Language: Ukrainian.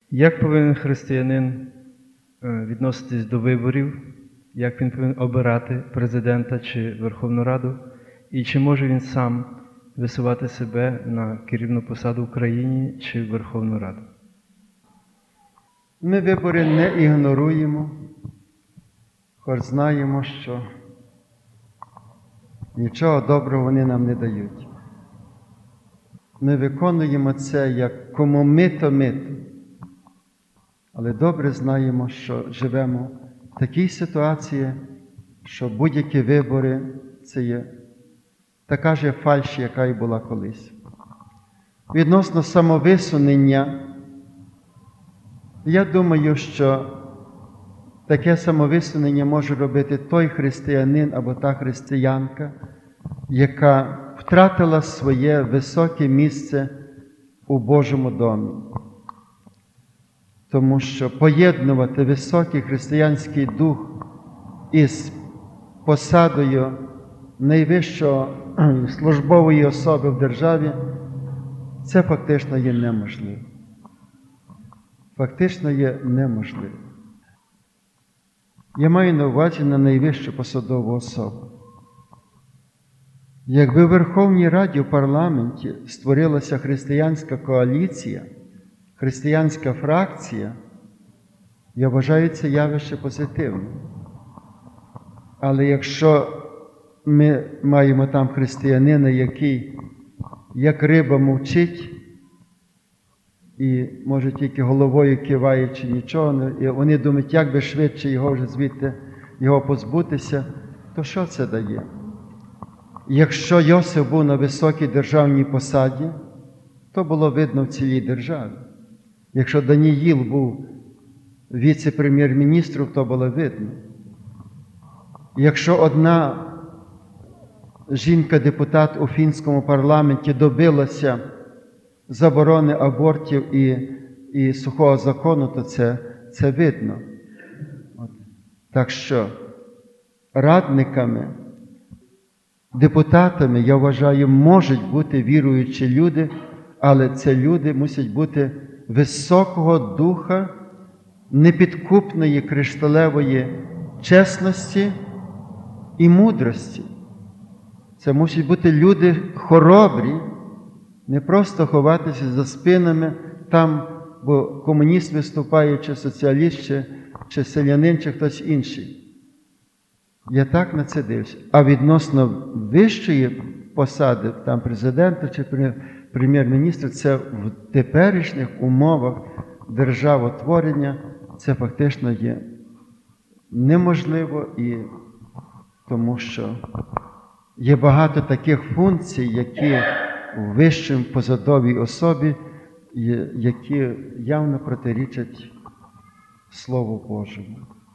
Як повинен християнин відноситись до виборів? Як він повинен обирати президента чи Верховну Раду? І чи може він сам висувати себе на керівну посаду в країні чи Верховну Раду? Ми вибори не ігноруємо, хоч знаємо, що нічого доброго вони нам не дають. Ми виконуємо це як кому мито. Але добре знаємо, що живемо в такій ситуації, що будь-які вибори – це є така ж фальш, яка і була колись. Відносно самовисунення, я думаю, що таке самовисунення може робити той християнин або та християнка, яка втратила своє високе місце у Божому домі. Тому що поєднувати високий християнський дух із посадою найвищої службової особи в державі, це фактично є неможливо. Фактично є неможливо. Я маю на увазі на найвищу посадову особу. Якби в Верховній Раді, в парламенті створилася християнська коаліція, християнська фракція, я вважаю це явище позитивним. Але якщо ми маємо там християнина, який як риба мовчить, і, може, тільки головою киває чи нічого, і вони думають, як би швидше його вже звідти його позбутися, то що це дає? Якщо Йосиф був на високій державній посаді, то було видно в цілій державі. Якщо Даніїл був віце-прем'єр-міністром, то було видно. Якщо одна жінка-депутат у фінському парламенті добилася заборони абортів і сухого закону, то це видно. Так що радниками, депутатами, я вважаю, можуть бути віруючі люди, але це люди мусять бути високого духа, непідкупної кришталевої чесності і мудрості. Це мусять бути люди хоробрі, не просто ховатися за спинами там, бо комуніст виступає, чи соціаліст, чи селянин, чи хтось інший. Я так на це дивлюся. А відносно вищої посади, там президента чи прем'єр-міністра, це в теперішніх умовах державотворення, це фактично є неможливо, і тому що є багато таких функцій, які в вищому посадовій особі, які явно протирічать Слову Божому.